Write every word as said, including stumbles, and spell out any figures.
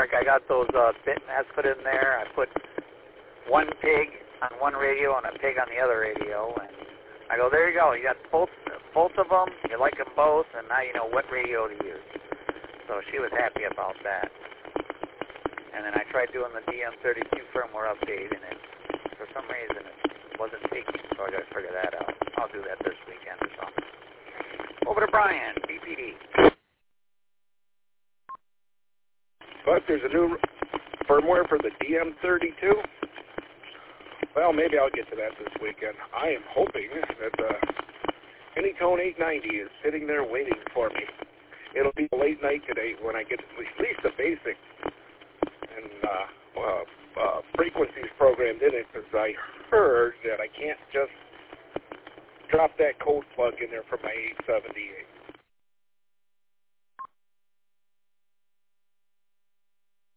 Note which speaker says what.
Speaker 1: Mark. I got those uh, bit nets put in there. I put one pig on one radio and a pig on the other radio, and I go, there you go. You got both both of them. You like them both, and now you know what radio to use. So she was happy about that. And then I tried doing the D M thirty-two firmware update, and it, for some reason it wasn't taking, so I got to figure that out. I'll do that this weekend or something. Over to Brian, B P D.
Speaker 2: But there's a new firmware for the D M thirty-two. Well, maybe I'll get to that this weekend. I am hoping that the Anytone eight ninety is sitting there waiting for me. It'll be a late night today when I get at least the basic and uh, uh, uh, frequencies programmed in it, because I heard that I can't just drop that code plug in there for my eight seventy-eight.